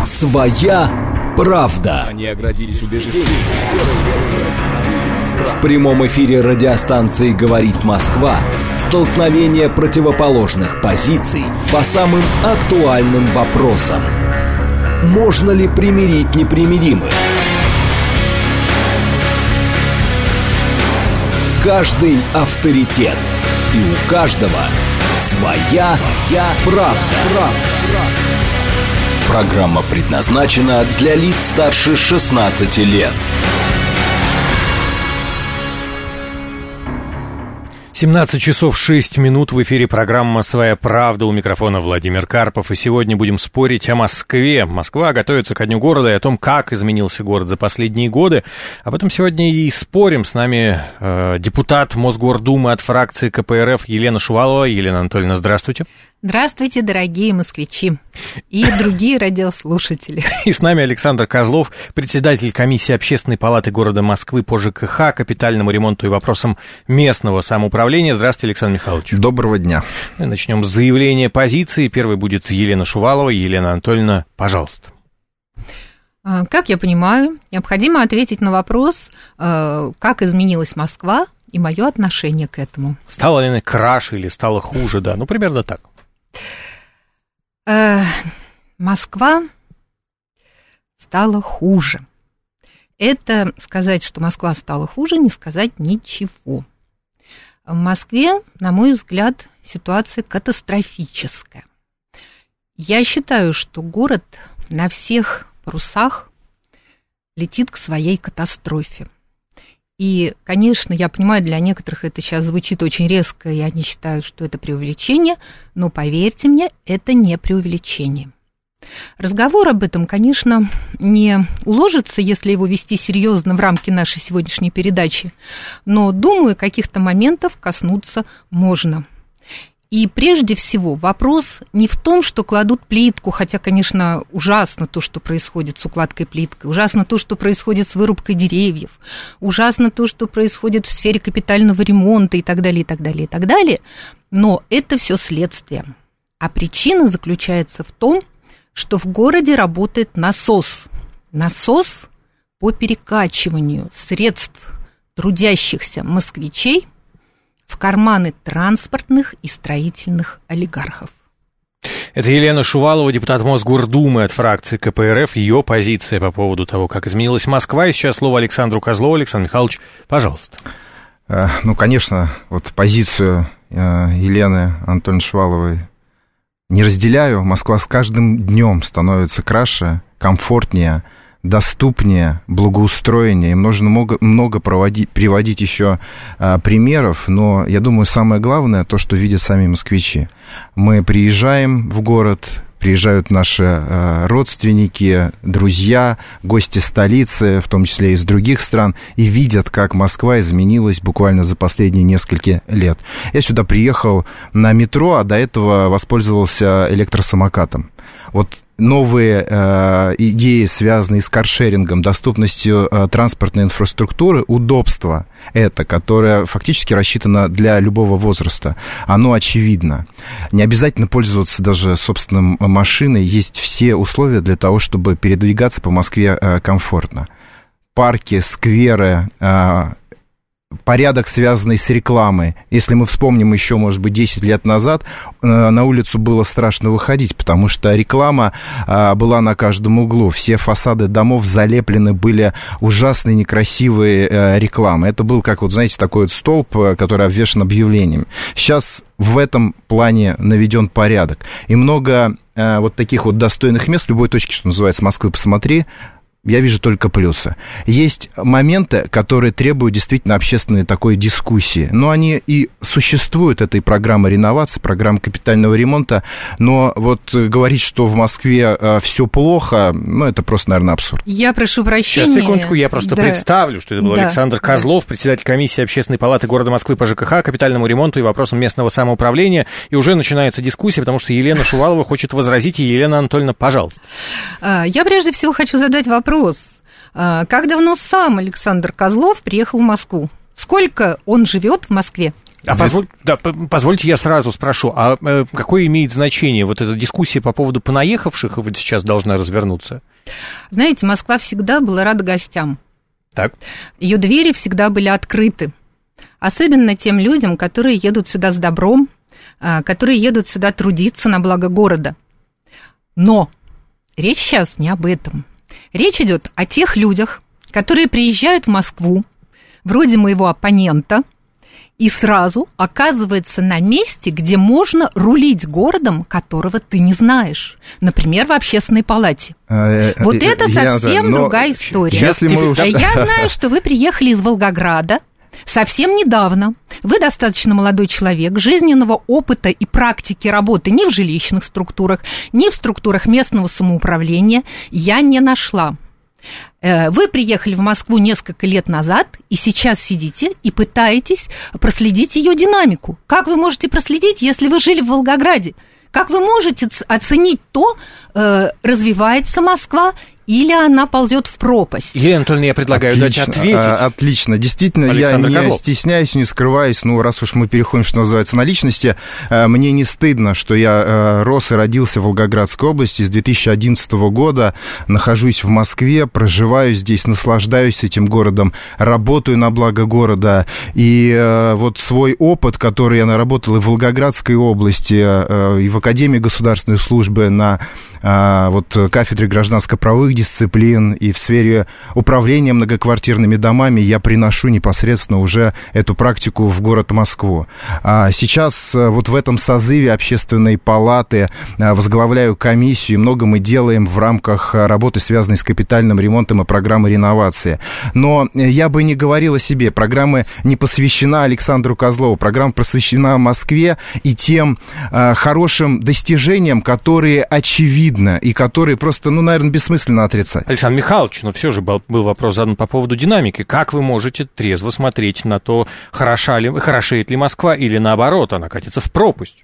Своя правда. Они оградились убеждением. В прямом эфире радиостанции «Говорит Москва» столкновение противоположных позиций по самым актуальным вопросам. Можно ли примирить непримиримых? Каждый авторитет, и у каждого своя правда. Программа предназначена для лиц старше 16 лет. 17 часов 6 минут, в эфире программа «Своя правда», у микрофона Владимир Карпов, и сегодня будем спорить о Москве. Москва готовится ко Дню города и о том, как изменился город за последние годы. Об этом сегодня и спорим. С нами депутат Мосгордумы от фракции КПРФ Елена Шувалова. Елена Анатольевна, здравствуйте. Здравствуйте, дорогие москвичи и другие радиослушатели. И с нами Александр Козлов, председатель комиссии Общественной палаты города Москвы по ЖКХ, капитальному ремонту и вопросам местного самоуправления. Здравствуйте, Александр Михайлович. Доброго дня. Начнем с заявления позиции. Первой будет Елена Шувалова. Елена Анатольевна, пожалуйста. Как я понимаю, необходимо ответить на вопрос, как изменилась Москва и мое отношение к этому. Стала ли она краше или стала хуже, да? Ну, примерно так. Москва стала хуже. Это сказать, что Москва стала хуже, не сказать ничего. В Москве, на мой взгляд, ситуация катастрофическая. Я считаю, что город на всех парусах летит к своей катастрофе. И, конечно, я понимаю, для некоторых это сейчас звучит очень резко, и они считают, что это преувеличение, но, поверьте мне, это не преувеличение. Разговор об этом, конечно, не уложится, если его вести серьезно в рамки нашей сегодняшней передачи, но, думаю, каких-то моментов коснуться можно. И прежде всего вопрос не в том, что кладут плитку, хотя, конечно, ужасно то, что происходит с укладкой плиткой, ужасно то, что происходит с вырубкой деревьев, ужасно то, что происходит в сфере капитального ремонта и так далее, и так далее, и так далее. Но это все следствие. А причина заключается в том, что в городе работает насос. Насос по перекачиванию средств трудящихся москвичей в карманы транспортных и строительных олигархов. Это Елена Шувалова, депутат Мосгордумы от фракции КПРФ. Ее позиция по поводу того, как изменилась Москва. И сейчас слово Александру Козлову. Александр Михайлович, пожалуйста. Ну, конечно, вот позицию Елены Анатольевны Шуваловой не разделяю. Москва с каждым днем становится краше, комфортнее, доступнее, благоустроеннее. Им нужно много приводить еще примеров, но я думаю, самое главное то, что видят сами москвичи. Мы приезжаем в город, приезжают наши родственники, друзья, гости столицы, в том числе из других стран, и видят, как Москва изменилась буквально за последние несколько лет. Я сюда приехал на метро, а до этого воспользовался электросамокатом. Вот новые идеи, связанные с каршерингом, доступностью транспортной инфраструктуры, удобство это, которое фактически рассчитано для любого возраста, оно очевидно. Не обязательно пользоваться даже собственной машиной, есть все условия для того, чтобы передвигаться по Москве комфортно. Парки, скверы, порядок, связанный с рекламой. Если мы вспомним еще, может быть, 10 лет назад, на улицу было страшно выходить, потому что реклама была на каждом углу. Все фасады домов залеплены были ужасной, некрасивой рекламой. Это был, как вот, знаете, такой вот столб, который обвешан объявлениями. Сейчас в этом плане наведен порядок. И много вот таких вот достойных мест, в любой точке, что называется, Москвы, посмотри, я вижу только плюсы. Есть моменты, которые требуют действительно общественной такой дискуссии. Но они и существуют. Это и программа реновации, программа капитального ремонта. Но вот говорить, что в Москве все плохо, ну, это просто, наверное, абсурд. Я прошу прощения. Сейчас, секундочку, я просто представлю, что это был Александр Козлов, председатель комиссии Общественной палаты города Москвы по ЖКХ, капитальному ремонту и вопросам местного самоуправления. И уже начинается дискуссия, потому что Елена Шувалова хочет возразить. И Елена Анатольевна, пожалуйста. Я прежде всего хочу задать вопрос. Как давно сам Александр Козлов приехал в Москву? Сколько он живет в Москве? Позвольте я сразу спрошу, а какое имеет значение вот эта дискуссия по поводу понаехавших, вот сейчас должна развернуться? Знаете, Москва всегда была рада гостям. Так. Ее двери всегда были открыты. Особенно тем людям, которые едут сюда с добром, которые едут сюда трудиться на благо города. Но речь сейчас не об этом. Речь идет о тех людях, которые приезжают в Москву, вроде моего оппонента, и сразу оказывается на месте, где можно рулить городом, которого ты не знаешь. Например, в общественной палате. Вот это совсем другая история. Я знаю, что вы приехали из Волгограда совсем недавно. Вы достаточно молодой человек, жизненного опыта и практики работы ни в жилищных структурах, ни в структурах местного самоуправления я не нашла. Вы приехали в Москву несколько лет назад и сейчас сидите и пытаетесь проследить ее динамику. Как вы можете проследить, если вы жили в Волгограде? Как вы можете оценить то, развивается Москва или она ползет в пропасть? Елена Анатольевна, я предлагаю дать ответить. Отлично. Действительно, Александр я не Козлов. стесняюсь, не скрываюсь. Ну, раз уж мы переходим, что называется, на личности, мне не стыдно, что я рос и родился в Волгоградской области. С 2011 года нахожусь в Москве, проживаю здесь, наслаждаюсь этим городом, работаю на благо города. И вот свой опыт, который я наработал и в Волгоградской области, и в Академии государственной службы на вот кафедре гражданско-правовых дисциплин и в сфере управления многоквартирными домами, я приношу непосредственно уже эту практику в город Москву. А сейчас вот в этом созыве Общественной палаты возглавляю комиссию, и много мы делаем в рамках работы, связанной с капитальным ремонтом и программой реновации. Но я бы не говорил о себе. Программа не посвящена Александру Козлову. Программа посвящена Москве и тем хорошим достижениям, которые очевидны и которые просто, ну, наверное, бессмысленно отрицать. Александр Михайлович, но все же был вопрос задан по поводу динамики. Как вы можете трезво смотреть на то, хорошеет ли Москва или, наоборот, она катится в пропасть?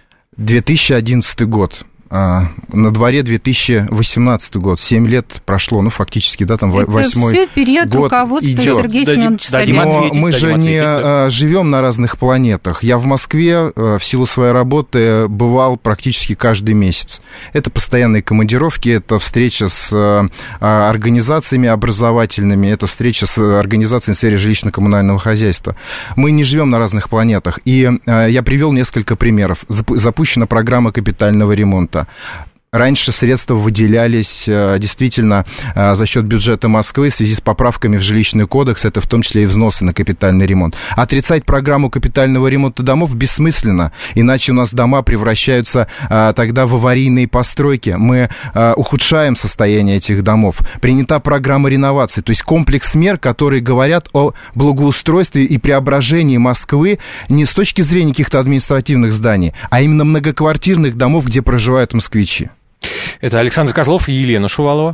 2011 год. На дворе 2018 год, 7 лет прошло, ну, фактически, да, там 8-й год идет. Это все период руководства Сергея Семеновича Собянина. Но мы же не живем на разных планетах. Я в Москве в силу своей работы бывал практически каждый месяц. Это постоянные командировки, это встреча с организациями образовательными, это встреча с организациями в сфере жилищно-коммунального хозяйства. Мы не живем на разных планетах. И я привел несколько примеров. Запущена программа капитального ремонта. Раньше средства выделялись действительно за счет бюджета Москвы в связи с поправками в жилищный кодекс, это в том числе и взносы на капитальный ремонт. Отрицать программу капитального ремонта домов бессмысленно, иначе у нас дома превращаются тогда в аварийные постройки. Мы ухудшаем состояние этих домов. Принята программа реновации, то есть комплекс мер, которые говорят о благоустройстве и преображении Москвы не с точки зрения каких-то административных зданий, а именно многоквартирных домов, где проживают москвичи. Это Александр Козлов и Елена Шувалова.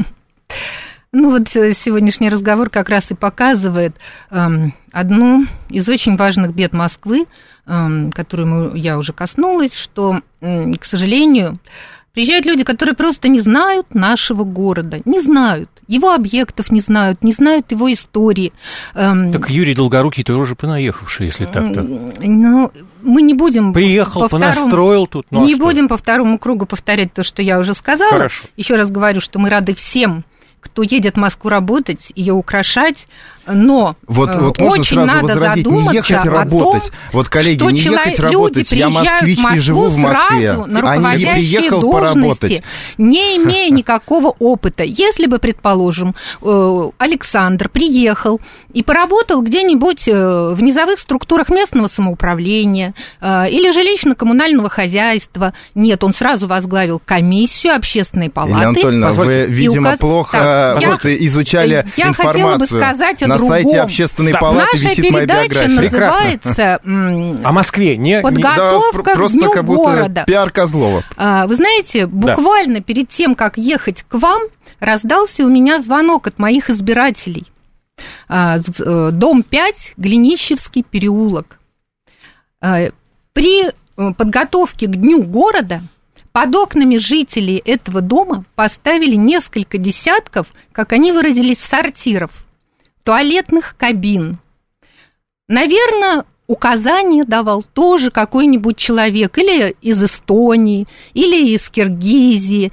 Ну вот сегодняшний разговор как раз и показывает одну из очень важных бед Москвы, которую я уже коснулась, что, к сожалению, приезжают люди, которые просто не знают нашего города, не знают его объектов, не знают его истории. Так Юрий Долгорукий тоже понаехавший, если так-то. Ну, мы не будем... Приехал, понастроил тут, ну, не будем по второму кругу повторять то, что я уже сказала. Хорошо. Еще раз говорю, что мы рады всем, кто едет в Москву работать, ее украшать, но вот очень надо задуматься не ехать работать. Вот, коллеги, что не ехать работать. Я москвич и живу в Москве, а не приехал поработать. Не имея никакого опыта. Если бы, предположим, Александр приехал и поработал где-нибудь в низовых структурах местного самоуправления или жилищно-коммунального хозяйства, нет, он сразу возглавил комиссию общественной палаты. Елена Анатольевна, вы, видимо, плохо изучали информацию. Я хотела бы сказать о на другом. сайте общественной палаты наша висит моя биография. Называется о Москве. Подготовка к просто Дню как будто города. Пиар Козлова. Вы знаете, буквально перед тем, как ехать к вам, раздался у меня звонок от моих избирателей. Дом 5, Глинищевский переулок. При подготовке к Дню города под окнами жителей этого дома поставили несколько десятков, как они выразились, сортиров, туалетных кабин. Наверное, указания давал тоже какой-нибудь человек или из Эстонии, или из Киргизии.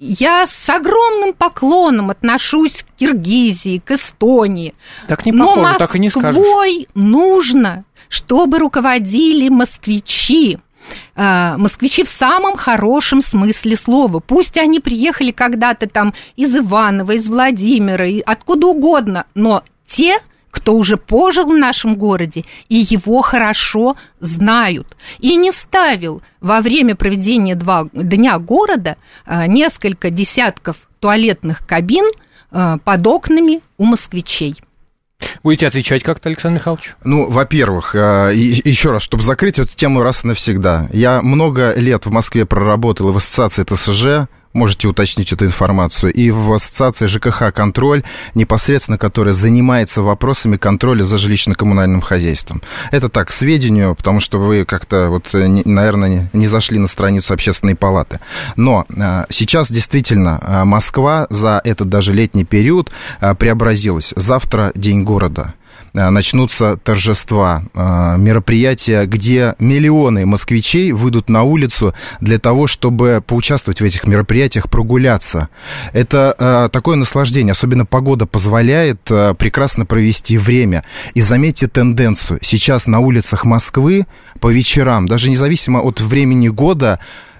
Я с огромным поклоном отношусь к Киргизии, к Эстонии. Так не похоже, так и не скажешь. Но Москвой нужно, чтобы руководили москвичи. Москвичи в самом хорошем смысле слова. Пусть они приехали когда-то там из Иваново, из Владимира, откуда угодно, но те, кто уже пожил в нашем городе и его хорошо знают. И не ставил во время проведения Дня города несколько десятков туалетных кабин под окнами у москвичей. Будете отвечать как-то, Александр Михайлович? Ну, во-первых, еще раз, чтобы закрыть эту тему раз и навсегда. Я много лет в Москве проработал и в ассоциации ТСЖ, можете уточнить эту информацию, и в ассоциации ЖКХ «Контроль», непосредственно которая занимается вопросами контроля за жилищно-коммунальным хозяйством. Это так, к сведению, потому что вы как-то, вот, наверное, не зашли на страницу Общественной палаты. Но сейчас действительно Москва за этот даже летний период преобразилась. Завтра День города. Начнутся торжества, мероприятия, где миллионы москвичей выйдут на улицу для того, чтобы поучаствовать в этих мероприятиях, прогуляться. Это такое наслаждение, особенно погода позволяет прекрасно провести время. И заметьте тенденцию, сейчас на улицах Москвы по вечерам, даже независимо от времени года,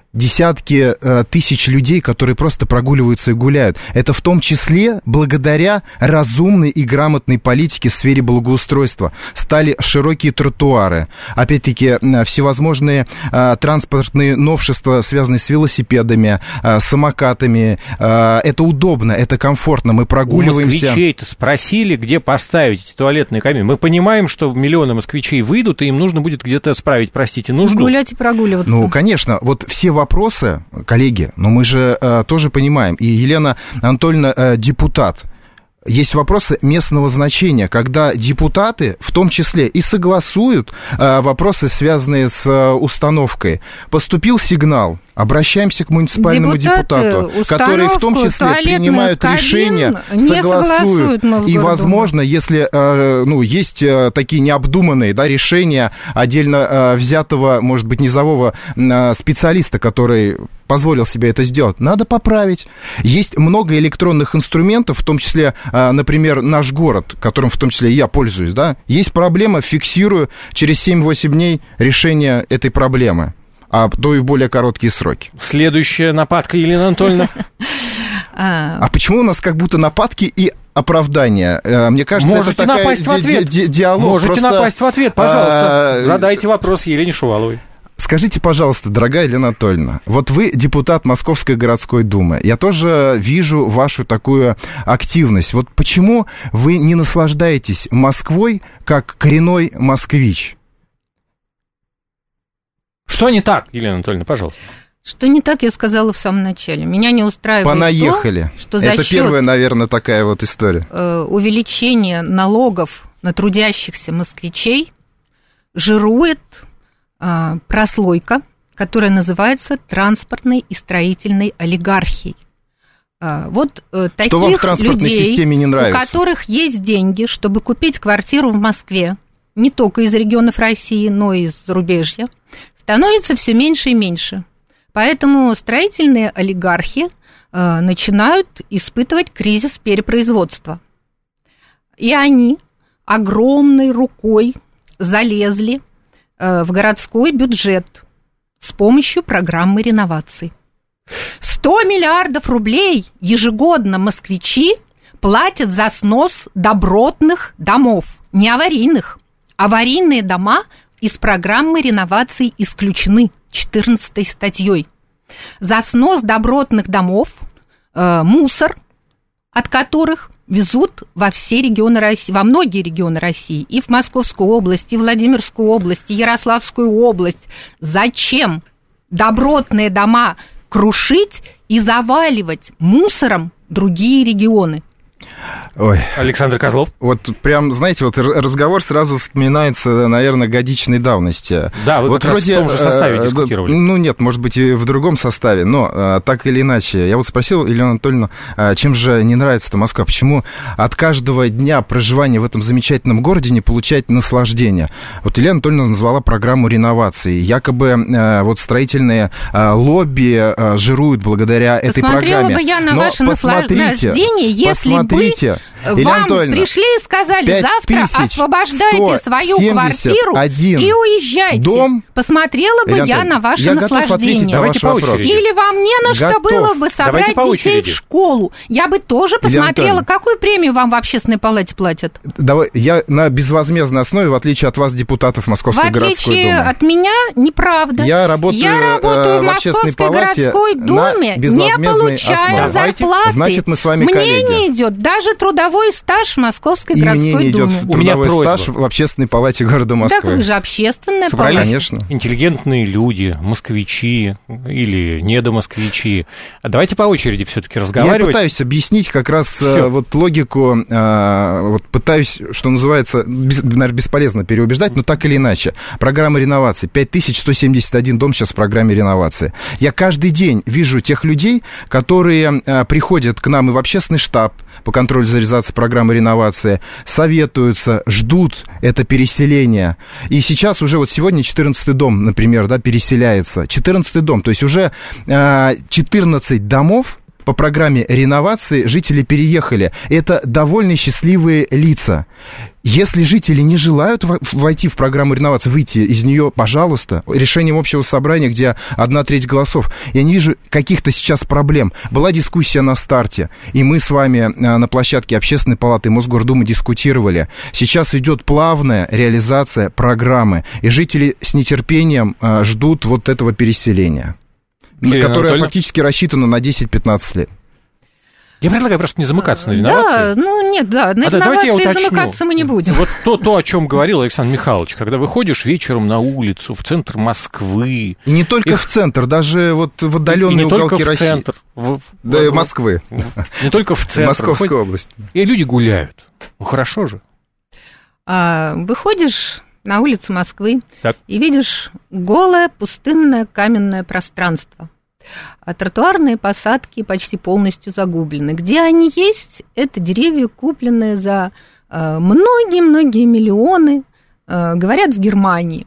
десятки тысяч людей, которые просто прогуливаются и гуляют. Это в том числе благодаря разумной и грамотной политике в сфере благоустройства. Стали широкие тротуары. Опять-таки, всевозможные транспортные новшества, связанные с велосипедами, самокатами. Это удобно, это комфортно. Мы прогуливаемся. У москвичей-то спросили, где поставить эти туалетные кабины. Мы понимаем, что миллионы москвичей выйдут, и им нужно будет где-то справить, простите, нужду. Гулять и прогуливаться. Ну, конечно. Вот все вопросы, коллеги, но мы же тоже понимаем, и Елена Анатольевна депутат. Есть вопросы местного значения, когда депутаты, в том числе, и согласуют вопросы, связанные с установкой. Поступил сигнал, обращаемся к муниципальному депутату, которые в том числе принимают решения, согласуют. И, возможно, если есть такие необдуманные решения отдельно взятого, может быть, низового специалиста, который позволил себе это сделать, надо поправить. Есть много электронных инструментов, в том числе, например, наш город, которым в том числе и я пользуюсь, да, есть проблема, фиксирую через 7-8 дней решение этой проблемы, а то и в более короткие сроки. Следующая нападка, Елена Анатольевна. А почему у нас как будто нападки и оправдания? Мне кажется, можете это напасть в ответ. Диалог. Можете напасть в ответ, пожалуйста. Задайте вопрос Елене Шуваловой. Скажите, пожалуйста, дорогая Елена Анатольевна, вот вы депутат Московской городской думы, я тоже вижу вашу такую активность. Вот почему вы не наслаждаетесь Москвой как коренной москвич? Что не так, Елена Анатольевна, пожалуйста? Что не так, я сказала в самом начале. Меня не устраивает Понаехали. то, что за это счет первая, наверное, такая вот история. Увеличения налогов на трудящихся москвичей жирует прослойка, которая называется транспортной и строительной олигархией. Вот таких что вам в транспортной людей, системе не нравится? У которых есть деньги, чтобы купить квартиру в Москве, не только из регионов России, но и из зарубежья, становится все меньше и меньше. Поэтому строительные олигархи начинают испытывать кризис перепроизводства. И они огромной рукой залезли в городской бюджет с помощью программы реноваций. 100 миллиардов рублей ежегодно москвичи платят за снос добротных домов, не аварийных. Аварийные дома из программы реноваций исключены 14 статьей. За снос добротных домов мусор, от которых везут во все регионы России, во многие регионы России, и в Московскую область, и Владимирскую область, и Ярославскую область. Зачем добротные дома крушить и заваливать мусором другие регионы? Ой. Александр Козлов. Вот прям, знаете, вот разговор сразу вспоминается, наверное, годичной давности. Да, вы вот как вроде, раз в том же составе дискутировали. Ну, нет, может быть, и в другом составе, но так или иначе. Я вот спросил Елену Анатольевну, чем же не нравится-то Москва? Почему от каждого дня проживания в этом замечательном городе не получать наслаждение? Вот Елена Анатольевна назвала программу реновации. Якобы вот строительные лобби жируют благодаря этой программе. Посмотрела бы я на ваше наслаждение, если бы вам пришли и сказали, завтра освобождайте свою квартиру и уезжайте. Дом. Посмотрела бы я на ваше наслаждение. Давайте по очереди. Или вам не на что было бы собрать детей в школу. Я бы тоже посмотрела, какую премию вам в общественной палате платят. Давай, я на безвозмездной основе, в отличие от вас, депутатов Московской городской думы. В отличие от меня, неправда. Я работаю в Московской городской думе, не получаю зарплаты. Значит, мы с вами коллеги. Мне не идет даже трудовой стаж в Московской городской думе. И мне не идет трудовой стаж в общественной палате города Москвы. Так вы же общественная палата. Конечно. Интеллигентные люди, москвичи или недомосквичи. Давайте по очереди все-таки разговаривать. Я пытаюсь объяснить как раз вот логику, вот пытаюсь, что называется, наверное, бесполезно переубеждать, но так или иначе. Программа реновации. 5171 дом сейчас в программе реновации. Я каждый день вижу тех людей, которые приходят к нам и в общественный штаб по контролю за реализацией программы реновации, советуются, ждут это переселение. И сейчас уже вот сегодня 14-й дом, например, да, переселяется. 14-й дом, то есть уже 14 домов по программе реновации жители переехали. Это довольно счастливые лица. Если жители не желают войти в программу реновации, выйти из нее, пожалуйста, решением общего собрания, где 1/3 голосов. Я не вижу каких-то сейчас проблем. Была дискуссия на старте, и мы с вами на площадке Общественной палаты Мосгордумы дискутировали. Сейчас идет плавная реализация программы, и жители с нетерпением ждут вот этого переселения, которая фактически рассчитана на 10-15 лет. Я предлагаю просто не замыкаться на реновации. На реновации замыкаться мы не будем. Вот то, о чем говорил Александр Михайлович, когда выходишь вечером на улицу, в центр Москвы. И не только в центр, даже вот в отдаленные уголки России. Центр, Москвы. Не только в центр. Московской области. И люди гуляют. Ну, хорошо же. Выходишь на улицу Москвы и видишь голое, пустынное, каменное пространство. А тротуарные посадки почти полностью загублены. Где они есть, это деревья, купленные за многие-многие миллионы, говорят, в Германии.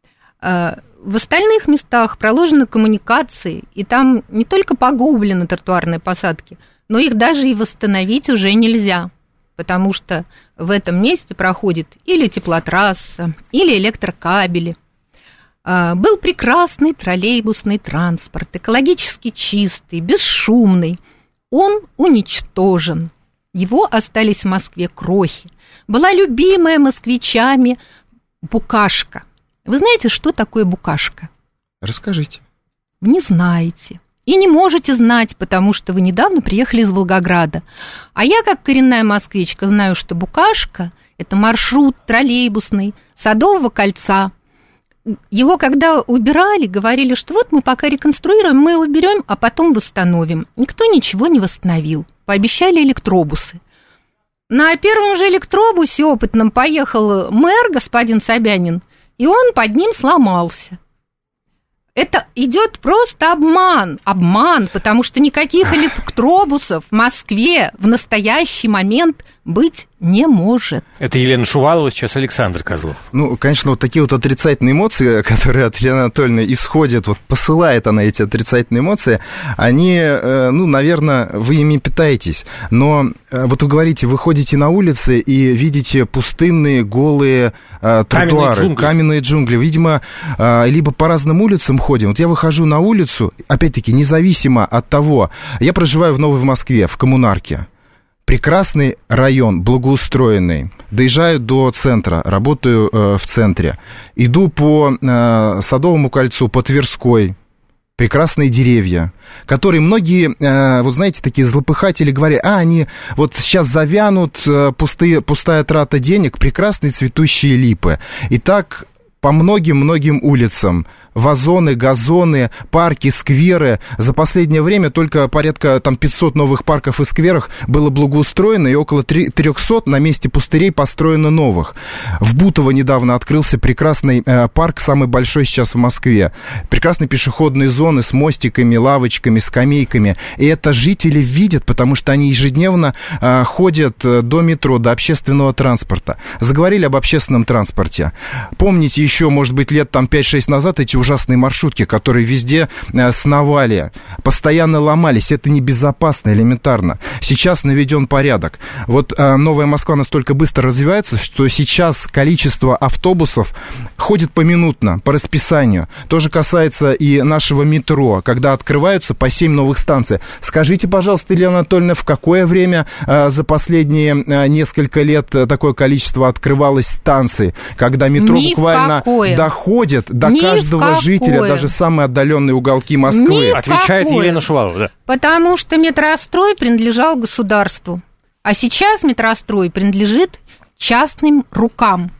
В остальных местах проложены коммуникации, и там не только погублены тротуарные посадки, но их даже и восстановить уже нельзя, потому что в этом месте проходит или теплотрасса, или электрокабели. Был прекрасный троллейбусный транспорт, экологически чистый, бесшумный. Он уничтожен. Его остались в Москве крохи. Была любимая москвичами букашка. Вы знаете, что такое букашка? Расскажите. Вы не знаете. И не можете знать, потому что вы недавно приехали из Волгограда. А я, как коренная москвичка, знаю, что букашка – это маршрут троллейбусный Садового кольца. Его когда убирали, говорили, что вот мы пока реконструируем, мы его уберем, а потом восстановим. Никто ничего не восстановил. Пообещали электробусы. На первом же электробусе опытном поехал мэр, господин Собянин, и он под ним сломался. Это идет просто обман, потому что никаких электробусов в Москве в настоящий момент быть не может. Это Елена Шувалова, сейчас Александр Козлов. Ну, конечно, вот такие вот отрицательные эмоции, которые от Елены Анатольевны исходят, вот посылает она эти отрицательные эмоции, они, ну, наверное, вы ими питаетесь. Но вот вы говорите, вы ходите на улицы и видите пустынные, голые тротуары, каменные джунгли. Видимо, либо по разным улицам ходим. Вот я выхожу на улицу, опять-таки, независимо от того, я проживаю в Новой Москве, в Коммунарке. Прекрасный район, благоустроенный. Доезжаю до центра, работаю в центре. Иду по Садовому кольцу, по Тверской. Прекрасные деревья, которые многие, вот знаете, такие злопыхатели говорят, они вот сейчас завянут, пустая трата денег, прекрасные цветущие липы. И так по многим-многим улицам. Вазоны, газоны, парки, скверы. За последнее время только порядка 500 новых парков и скверов было благоустроено, и около 300 на месте пустырей построено новых. В Бутово недавно открылся прекрасный парк, самый большой сейчас в Москве. Прекрасные пешеходные зоны с мостиками, лавочками, скамейками. И это жители видят, потому что они ежедневно ходят до метро, до общественного транспорта. Заговорили об общественном транспорте. Помните, еще, может быть, лет 5-6 назад эти ужасные маршрутки, которые везде сновали, постоянно ломались. Это небезопасно, элементарно. Сейчас наведен порядок. Вот Новая Москва настолько быстро развивается, что сейчас количество автобусов ходит поминутно, по расписанию. То же касается и нашего метро, когда открываются по 7 новых станций. Скажите, пожалуйста, Елена Анатольевна, в какое время за последние несколько лет такое количество открывалось станций, когда метро буквально доходит до каждого жителя, даже самые отдаленные уголки Москвы? Отвечает Елена Шувалова, да. Потому что метрострой принадлежал государству, а сейчас метрострой принадлежит частным рукам.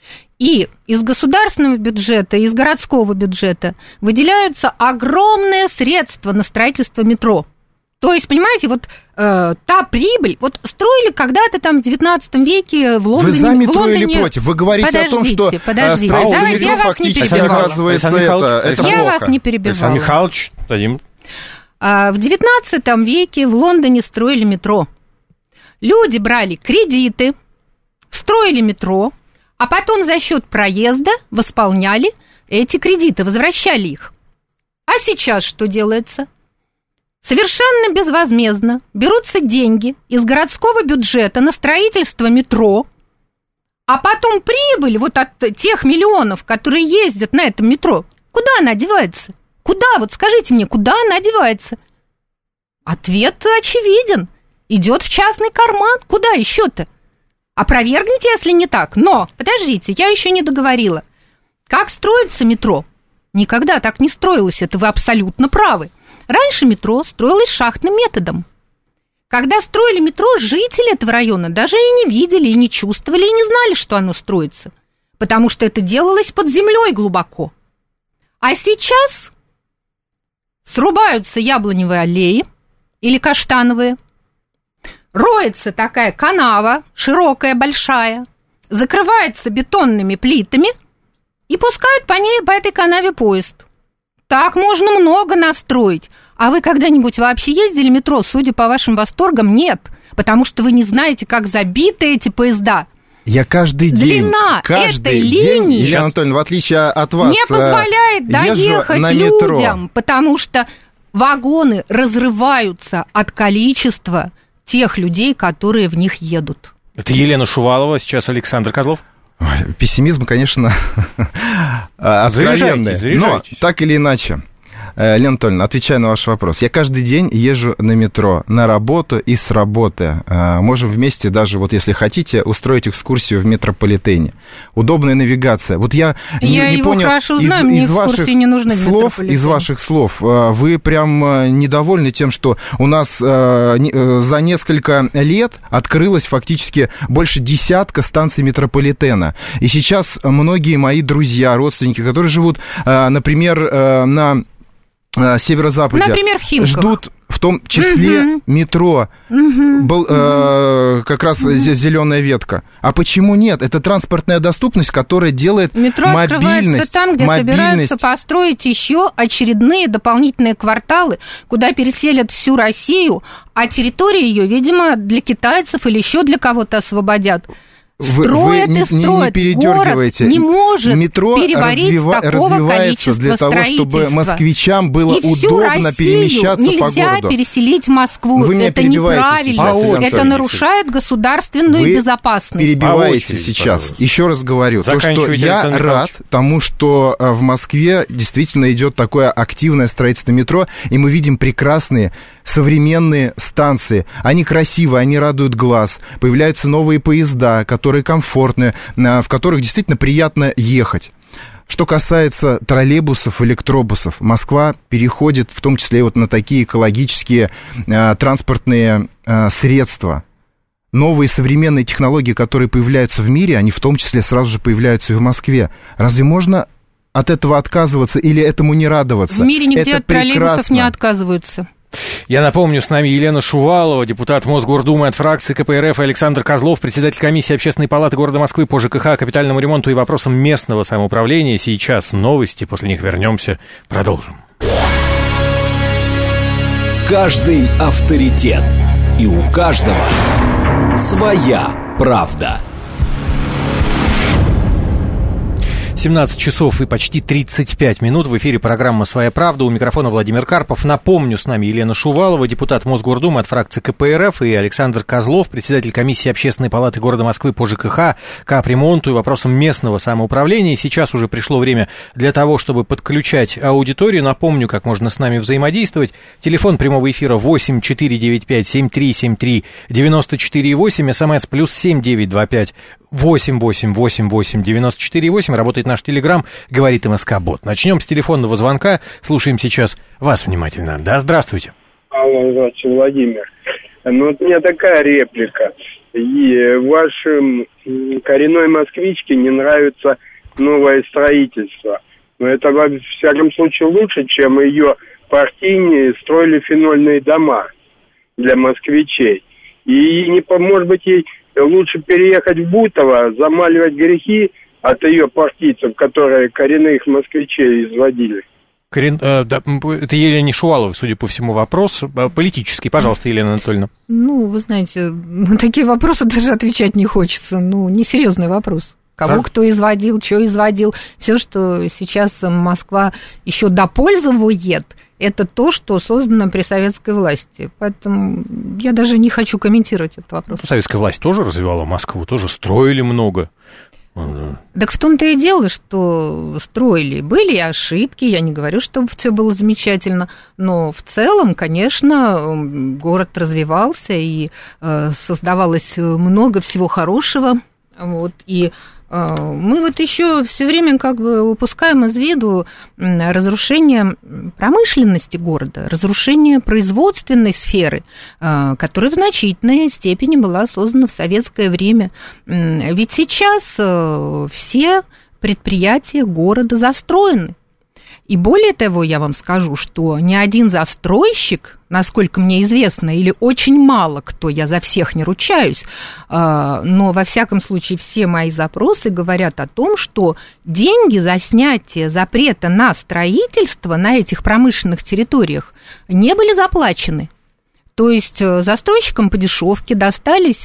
И из государственного бюджета, из городского бюджета выделяются огромные средства на строительство метро. То есть, понимаете, вот та прибыль, вот строили когда-то в 19 веке в Лондоне. Вы за метро или против? Вы говорите о том, что строительство метро фактически оказывается это плохо. Я вас не перебивала. Александр Михайлович, дадим. В 19 веке в Лондоне строили метро. Люди брали кредиты, строили метро, а потом за счет проезда восполняли эти кредиты, возвращали их. А сейчас что делается? Совершенно безвозмездно берутся деньги из городского бюджета на строительство метро, а потом прибыль вот от тех миллионов, которые ездят на этом метро, куда она девается? Куда? Вот скажите мне, куда она девается? Ответ очевиден. Идет в частный карман. Куда еще-то? Опровергните, если не так. Но, подождите, я еще не договорила. Как строится метро? Никогда так не строилось, это вы абсолютно правы. Раньше метро строилось шахтным методом. Когда строили метро, жители этого района даже и не видели, и не чувствовали, и не знали, что оно строится. Потому что это делалось под землей глубоко. А сейчас срубаются яблоневые аллеи или каштановые, роется такая канава, широкая, большая, закрывается бетонными плитами и пускают по этой канаве поезд. Так можно много настроить. А вы когда-нибудь вообще ездили в метро? Судя по вашим восторгам, нет. Потому что вы не знаете, как забиты эти поезда. Я каждый день, этой линии, Елена Анатольевна, в отличие от вас, не позволяет доехать на людям, потому что вагоны разрываются от количества тех людей, которые в них едут. Это Елена Шувалова, сейчас Александр Козлов. Пессимизм, конечно, откровенный. Но так или иначе, Елена Анатольевна, отвечая на ваш вопрос, я каждый день езжу на метро, на работу и с работы. Можем вместе даже, вот если хотите, устроить экскурсию в метрополитене. Удобная навигация. Вот я не понял, из ваших слов, вы прям недовольны тем, что у нас за несколько лет открылось фактически больше десятка станций метрополитена. И сейчас многие мои друзья, родственники, которые живут, например, на северо-западе, например, в Химках, ждут в том числе метро. Был как раз зеленая ветка. А почему нет? Это транспортная доступность, которая делает метро открывается там, где собираются построить еще очередные дополнительные кварталы, куда переселят всю Россию, а территорию ее, видимо, для китайцев или еще для кого-то освободят. Вы не передергиваете. Город не может метро развивается для того, чтобы москвичам было удобно перемещаться по городу. Нельзя переселить в Москву. Вы это неправильно. Это нарушает государственную безопасность. Вы перебиваете сейчас. Еще раз говорю, то, что я рад тому, что в Москве действительно идет такое активное строительство метро, и мы видим прекрасные современные станции. Они красивые, они радуют глаз. Появляются новые поезда, которые комфортные, в которых действительно приятно ехать. Что касается троллейбусов, электробусов, Москва переходит в том числе и вот на такие экологические транспортные средства. новые современные технологии, которые появляются в мире, они в том числе сразу же появляются и в Москве. Разве можно от этого отказываться или этому не радоваться? В мире нигде от троллейбусов не отказываются. Я напомню, с нами Елена Шувалова, депутат Мосгордумы от фракции КПРФ, и Александр Козлов, председатель комиссии Общественной палаты города Москвы по ЖКХ, капитальному ремонту и вопросам местного самоуправления. Сейчас новости, после них вернемся, продолжим. Каждый авторитет. И у каждого своя правда. 17 часов и почти 35 минут. В эфире программа «Своя правда». У микрофона Владимир Карпов. Напомню, с нами Елена Шувалова, депутат Мосгордумы от фракции КПРФ, и Александр Козлов, председатель комиссии Общественной палаты города Москвы по ЖКХ, капремонту и вопросам местного самоуправления. Сейчас уже пришло время для того, чтобы подключать аудиторию. Напомню, как можно с нами взаимодействовать. Телефон прямого эфира 8 495 7373 94,8, СМС +7 925 8888 94,8. Работает наш Телеграм, говорит МСК-бот. Начнем с телефонного звонка. Слушаем сейчас вас внимательно. Да, здравствуйте. Алло, здравствуйте, Владимир. Ну, вот у меня такая реплика. И вашей коренной москвичке не нравится новое строительство. Но это, во всяком случае, лучше, чем ее партийные строили фенольные дома для москвичей. И, может быть, ей лучше переехать в Бутово, замаливать грехи от ее партийцев, которые коренных москвичей изводили. Это Елене Шуваловой, судя по всему, вопрос политический. Пожалуйста, Елена Анатольевна. Ну, вы знаете, на такие вопросы даже отвечать не хочется. Ну, несерьезный вопрос. Кого кто изводил, что изводил. Все, что сейчас Москва еще допользует, это то, что создано при советской власти. Поэтому я даже не хочу комментировать этот вопрос. Советская власть тоже развивала Москву, тоже строили много. Так в том-то и дело, что строили. Были и ошибки, я не говорю, что все было замечательно, но в целом, конечно, город развивался, и создавалось много всего хорошего. Вот, и мы вот еще все время как бы упускаем из виду разрушение промышленности города, разрушение производственной сферы, которая в значительной степени была создана в советское время. Ведь сейчас все предприятия города застроены. И более того, я вам скажу, что ни один застройщик, насколько мне известно, или очень мало кто, я за всех не ручаюсь, но во всяком случае все мои запросы говорят о том, что деньги за снятие запрета на строительство на этих промышленных территориях не были заплачены. То есть застройщикам по дешевке достались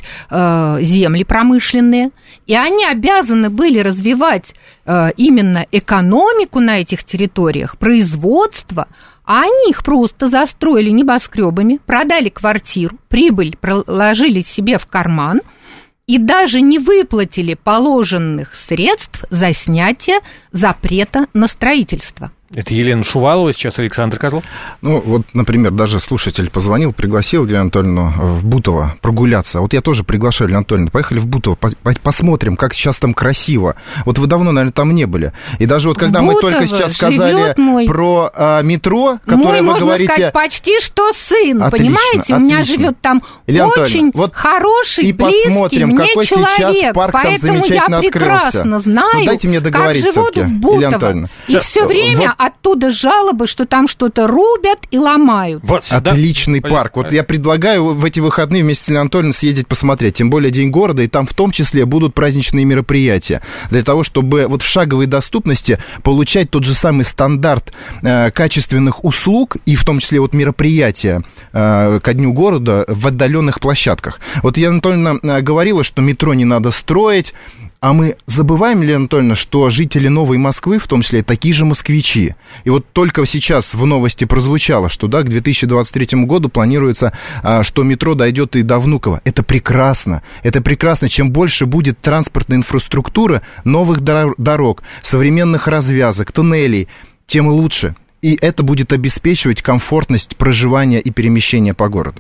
земли промышленные, и они обязаны были развивать именно экономику на этих территориях, производство, а они их просто застроили небоскребами, продали квартиру, прибыль положили себе в карман и даже не выплатили положенных средств за снятие запрета на строительство. Это Елена Шувалова, сейчас Александр Козлов. Ну, вот, например, даже слушатель позвонил, пригласил Елену Анатольевну в Бутово прогуляться. Вот я тоже приглашаю Елену Анатольевну. Поехали в Бутово, посмотрим, как сейчас там красиво. Вот вы давно, наверное, там не были. И даже вот когда мы только сейчас сказали про метро, которое вы говорите... можно сказать, почти что сын, отлично, понимаете? У меня живет там очень хороший, близкий мне какой человек. Сейчас парк там замечательно я прекрасно знаю, ну, дайте мне договориться, как живут в Бутово. И все время... Оттуда жалобы, что там что-то рубят и ломают. Вот, отличный парк. Вот я предлагаю в эти выходные вместе с Еленой Анатольевной съездить посмотреть. Тем более День города, и там в том числе будут праздничные мероприятия. Для того, чтобы вот в шаговой доступности получать тот же самый стандарт качественных услуг, и в том числе вот мероприятия ко Дню города в отдаленных площадках. Вот Елена Анатольевна говорила, что метро не надо строить. А мы забываем, Елена Анатольевна, что жители Новой Москвы, в том числе, такие же москвичи. И вот только сейчас в новости прозвучало, что да, к 2023 году планируется, что метро дойдет и до Внуково. Это прекрасно. Это прекрасно. Чем больше будет транспортной инфраструктуры, новых дорог, современных развязок, туннелей, тем лучше. И это будет обеспечивать комфортность проживания и перемещения по городу.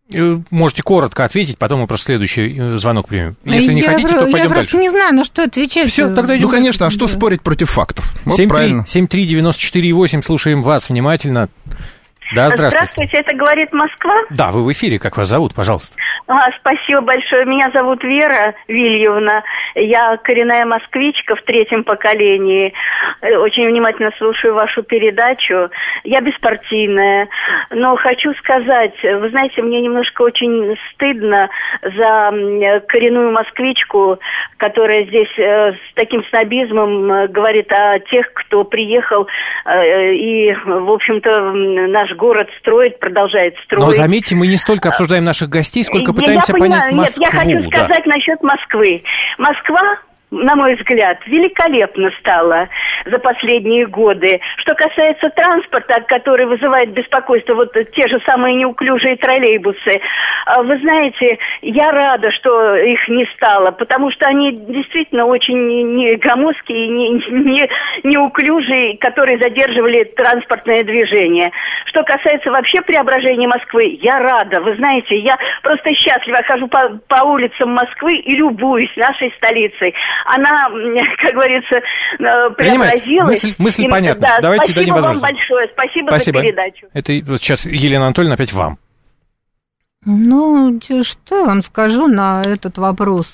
Можете коротко ответить, потом мы просто следующий звонок примем. Если не хотите, то пойдем дальше. Я просто не знаю, на что отвечать. Все, тогда идем. Ну, конечно, а что спорить против фактов? Вот 73948, слушаем вас внимательно. Да, здравствуйте. Здравствуйте, это «Говорит Москва». Да, вы в эфире, как вас зовут, пожалуйста? Спасибо большое. Меня зовут Вера Вильевна. Я коренная москвичка в 3-м поколении. Очень внимательно слушаю вашу передачу. Я беспартийная. Но хочу сказать, вы знаете, мне немножко очень стыдно за коренную москвичку, которая здесь с таким снобизмом говорит о тех, кто приехал и, в общем-то, наш город строит, продолжает строить. Но заметьте, мы не столько обсуждаем наших гостей, сколько пытаемся понять Москву. Нет, я хочу сказать насчет Москвы. Москва, на мой взгляд, великолепно стала за последние годы. Что касается транспорта, который вызывает беспокойство, вот те же самые неуклюжие троллейбусы, вы знаете, я рада, что их не стало, потому что они действительно очень громоздкие, неуклюжие, которые задерживали транспортное движение. Что касается вообще преображения Москвы, я рада. Вы знаете, я просто счастлива. Я хожу по улицам Москвы и любуюсь нашей столицей. Она, как говорится, преобразилась. Мысль понятна. Да, давайте дадим возможность. Спасибо вам большое. Спасибо за передачу. Это вот сейчас, Елена Анатольевна, опять вам. Ну, что я вам скажу на этот вопрос?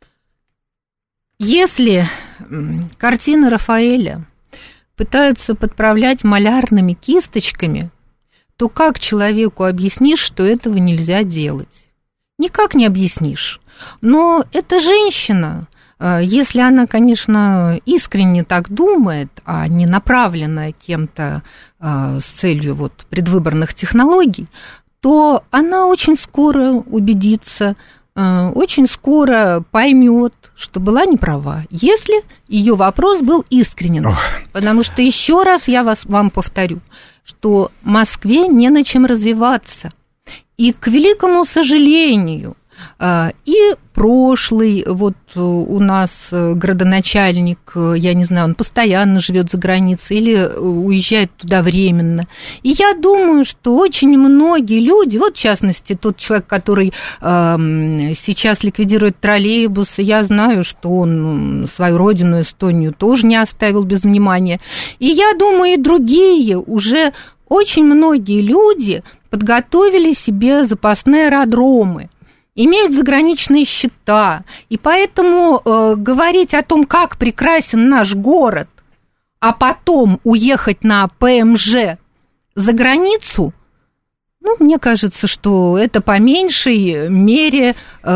Если картины Рафаэля пытаются подправлять малярными кисточками, то как человеку объяснишь, что этого нельзя делать? Никак не объяснишь. Но эта женщина, если она, конечно, искренне так думает, а не направленная кем-то с целью вот предвыборных технологий, то она очень скоро убедится, очень скоро поймет, что была не права, если ее вопрос был искренен. Потому что еще раз я вам повторю, что Москве не на чем развиваться. И, к великому сожалению, и прошлый вот у нас градоначальник, я не знаю, он постоянно живет за границей или уезжает туда временно. И я думаю, что очень многие люди, вот в частности тот человек, который сейчас ликвидирует троллейбусы, я знаю, что он свою родину, Эстонию, тоже не оставил без внимания. И я думаю, и другие уже очень многие люди подготовили себе запасные аэродромы, имеют заграничные счета, и поэтому говорить о том, как прекрасен наш город, а потом уехать на ПМЖ за границу, ну, мне кажется, что это по меньшей мере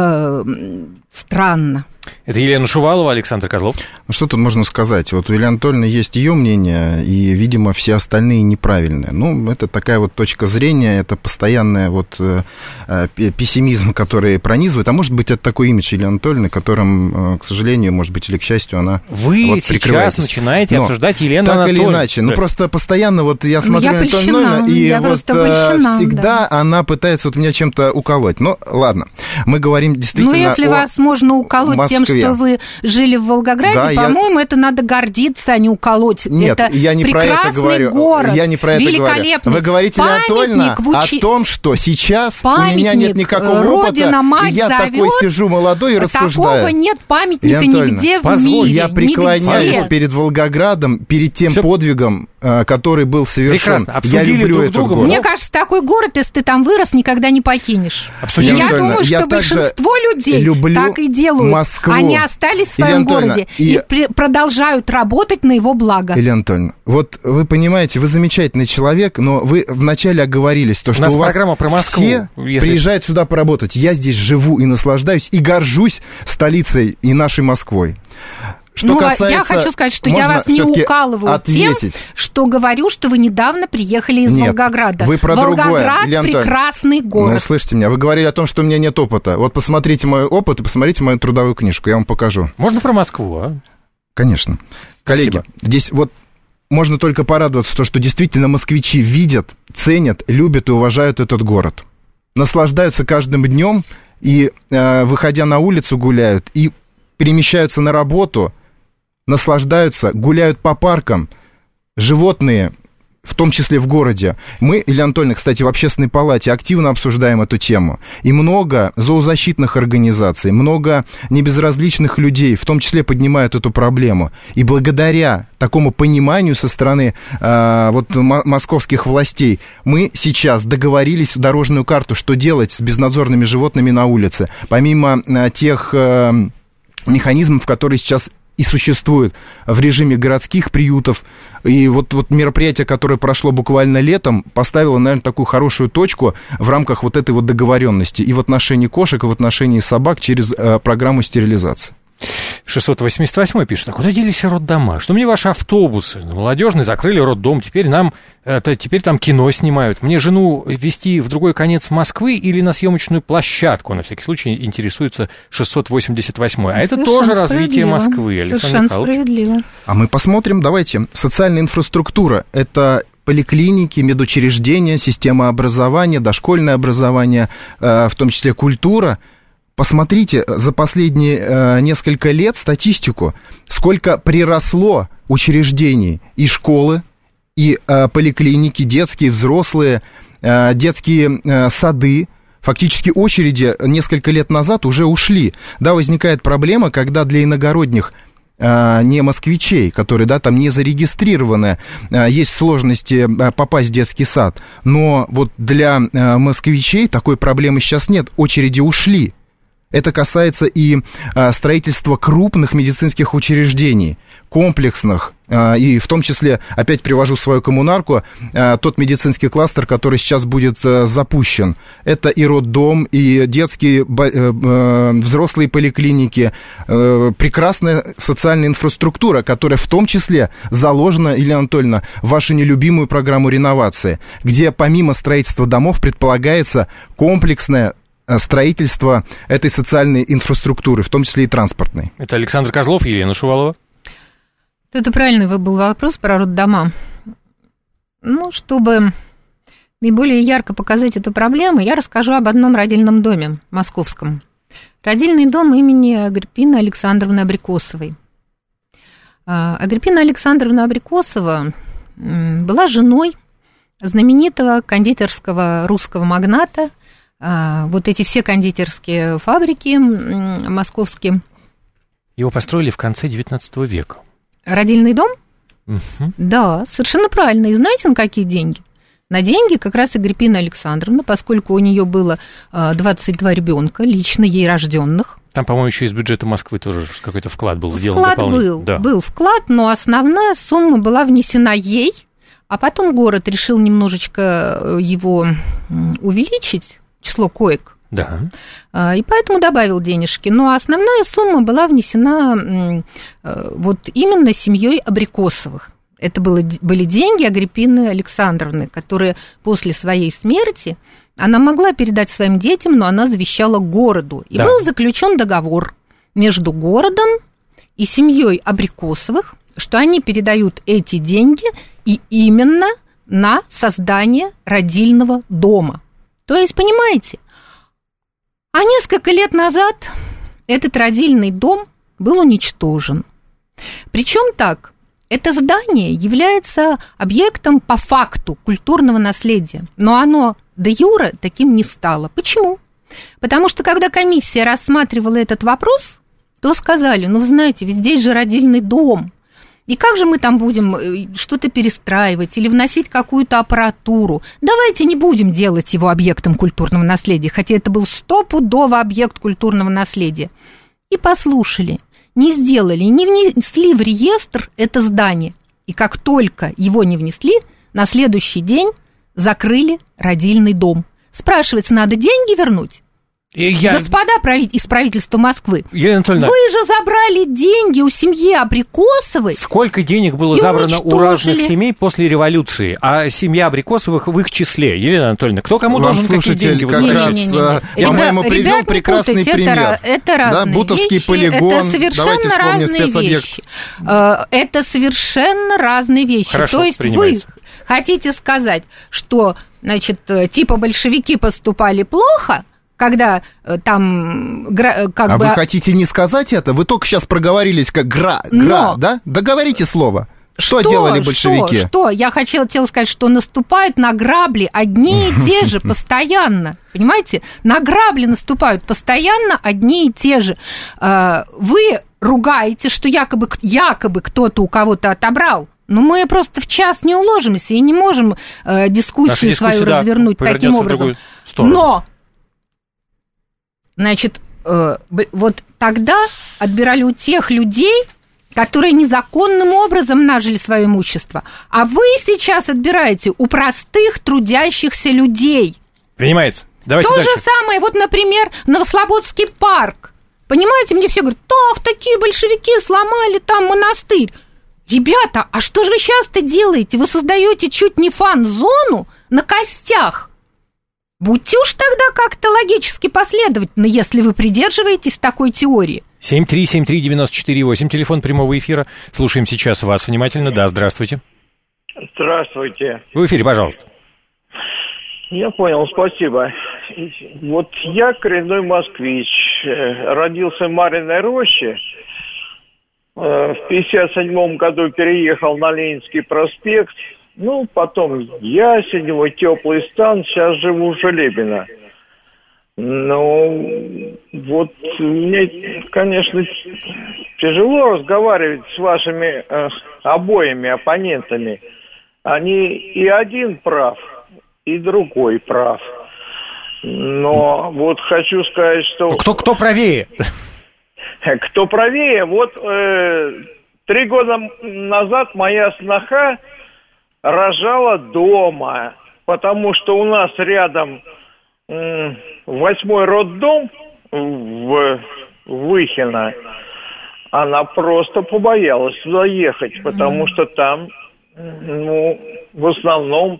странно. Это Елена Шувалова, Александр Козлов. Ну, что тут можно сказать? Вот у Елены Анатольевны есть ее мнение, и, видимо, все остальные неправильные. Ну, это такая вот точка зрения, это постоянный вот пессимизм, который пронизывает. А может быть, это такой имидж Елены Анатольевны, которым, к сожалению, может быть, или к счастью, она Вы вот сейчас начинаете обсуждать Елену Анатольевну. Так или иначе. Ну, просто постоянно вот я смотрю на Анатольевну, и вот всегда она пытается вот меня чем-то уколоть. Ну, ладно. Мы говорим действительно Ну, если вас можно уколоть тем, что вы жили в Волгограде, да, по-моему, это надо гордиться, а не уколоть. Нет, это я не про это говорю. Город, я не про это говорю. Вы говорите, Елена Анатольевна, о том, что сейчас у меня нет никакого опыта, и я такой сижу молодой и рассуждаю. Такого нет памятника нигде в мире. Я преклоняюсь перед Волгоградом, перед тем подвигом, который был совершен. Я люблю этот город. Мне кажется, такой город, если ты там вырос, никогда не покинешь. Я думаю, что большинство людей так и делают. Москву. Они остались в своем городе и продолжают работать на его благо. Елена Анатольевна, вот вы понимаете, вы замечательный человек, но вы вначале оговорились, то, что у вас программа про Москву, все приезжают сюда поработать. Я здесь живу и наслаждаюсь, и горжусь столицей и нашей Москвой. Что касается, я хочу сказать, что я вас не укалываю тем, что говорю, что вы недавно приехали из Волгограда. Вы про Волгоград другое, прекрасный город. Ну, слышите меня, вы говорили о том, что у меня нет опыта. Вот посмотрите мой опыт и посмотрите мою трудовую книжку, я вам покажу. Можно про Москву, а? Конечно. Коллеги, здесь вот можно только порадоваться, что действительно москвичи видят, ценят, любят и уважают этот город. Наслаждаются каждым днем и, выходя на улицу, гуляют, и перемещаются на работу, наслаждаются, гуляют по паркам, животные в том числе в городе. Мы, Илья Анатольевна, кстати, в Общественной палате активно обсуждаем эту тему. И много зоозащитных организаций, много небезразличных людей, в том числе, поднимают эту проблему. И благодаря такому пониманию со стороны московских властей мы сейчас договорились в дорожную карту, что делать с безнадзорными животными на улице. Помимо тех механизмов, которые сейчас и существует в режиме городских приютов. И вот мероприятие, которое прошло буквально летом, поставило, наверное, такую хорошую точку в рамках вот этой вот договоренности и в отношении кошек, и в отношении собак через программу стерилизации. 688 пишет: а куда делись роддома? Что мне ваши автобусы молодежные закрыли роддом, теперь там кино снимают. Мне жену везти в другой конец Москвы или на съемочную площадку? На всякий случай интересуется 688. А это тоже развитие Москвы, Александр Михайлович. Справедливо. А мы посмотрим, давайте. Социальная инфраструктура – это поликлиники, медучреждения, система образования, дошкольное образование, в том числе культура. Посмотрите за последние несколько лет статистику, сколько приросло учреждений и школы, и поликлиники, детские, взрослые, детские сады. Фактически очереди несколько лет назад уже ушли. Да, возникает проблема, когда для иногородних не москвичей, которые, да, там не зарегистрированы, есть сложности попасть в детский сад. Но вот для москвичей такой проблемы сейчас нет, очереди ушли. Это касается и строительства крупных медицинских учреждений, комплексных, и в том числе, опять привожу свою коммунарку, тот медицинский кластер, который сейчас будет запущен. Это и роддом, и детские, взрослые поликлиники, прекрасная социальная инфраструктура, которая в том числе заложена, Илья Анатольевна, в вашу нелюбимую программу реновации, где помимо строительства домов предполагается комплексное строительство этой социальной инфраструктуры, в том числе и транспортной. Это Александр Козлов, Елена Шувалова. Это правильный был вопрос про роддома. Ну, чтобы наиболее ярко показать эту проблему, я расскажу об одном родильном доме московском. Родильный дом имени Агриппины Александровны Абрикосовой. Агриппина Александровна Абрикосова была женой знаменитого кондитерского русского магната. Вот эти все кондитерские фабрики московские. Его построили в конце XIX века. Родильный дом? Угу. Да, совершенно правильно. И знаете, на какие деньги? На деньги как раз Агриппина Александровна, поскольку у нее было 22 ребенка, лично ей рожденных. Там, по-моему, еще из бюджета Москвы тоже какой-то вклад был сделан дополнительно. Был вклад, но основная сумма была внесена ей, а потом город решил немножечко его увеличить, число коек. Да. И поэтому добавил денежки. Но основная сумма была внесена вот именно семьей Абрикосовых. Это были деньги Агриппины Александровны, которые после своей смерти она могла передать своим детям, но она завещала городу. И был заключен договор между городом и семьей Абрикосовых, что они передают эти деньги и именно на создание родильного дома. То есть, понимаете, а несколько лет назад этот родильный дом был уничтожен. Причем так, это здание является объектом по факту культурного наследия, но оно де юре таким не стало. Почему? Потому что когда комиссия рассматривала этот вопрос, то сказали, ну, вы знаете, ведь здесь же родильный дом. И как же мы там будем что-то перестраивать или вносить какую-то аппаратуру? Давайте не будем делать его объектом культурного наследия, хотя это был стопудово объект культурного наследия. И послушали, не сделали, не внесли в реестр это здание. И как только его не внесли, на следующий день закрыли родильный дом. Спрашивается, надо деньги вернуть? Господа из правительства Москвы, вы же забрали деньги у семьи Абрикосовой. Сколько денег было забрано у разных семей после революции, а семья Абрикосовых в их числе? Елена Анатольевна, кто кому должен какие деньги возвращать? По-моему, привел прекрасный пример. Это разные Бутовский вещи, полигон. Это совершенно разные вещи. Это совершенно разные вещи. Хорошо, то есть вы хотите сказать, что, значит, типа большевики поступали плохо, когда там как бы... вы хотите не сказать это? Вы только сейчас проговорились как да? Договорите слово. Что делали большевики? Что? Я хотела сказать, что наступают на грабли одни и те же постоянно. Понимаете? На грабли наступают постоянно одни и те же. Вы ругаете, что якобы кто-то у кого-то отобрал. Но мы просто в час не уложимся и не можем дискуссию свою развернуть таким образом. Но, значит, вот тогда отбирали у тех людей, которые незаконным образом нажили свое имущество. А вы сейчас отбираете у простых трудящихся людей. Принимается. Давайте То дальше. же самое, вот, например, Новослободский парк. Понимаете, мне все говорят, такие большевики сломали там монастырь. Ребята, а что же вы сейчас-то делаете? Вы создаете чуть не фан-зону на костях. Будьте уж тогда как-то логически последовательны, если вы придерживаетесь такой теории. 7373948, телефон прямого эфира. Слушаем сейчас вас внимательно. Да, здравствуйте. Здравствуйте. Вы в эфире, пожалуйста. Я понял, спасибо. Вот я коренной москвич. Родился в Марьиной роще. В 1957 году переехал на Ленинский проспект. Потом Ясенево, Теплый стан. Сейчас живу в Желебино. Вот мне, конечно, тяжело разговаривать с вашими обоими оппонентами. Они и один прав, и другой прав. Но вот хочу сказать, что... Кто правее? Кто правее? Вот 3 года назад моя сноха рожала дома, потому что у нас рядом 8-й роддом в Выхино. Она просто побоялась туда ехать, потому что там, в основном,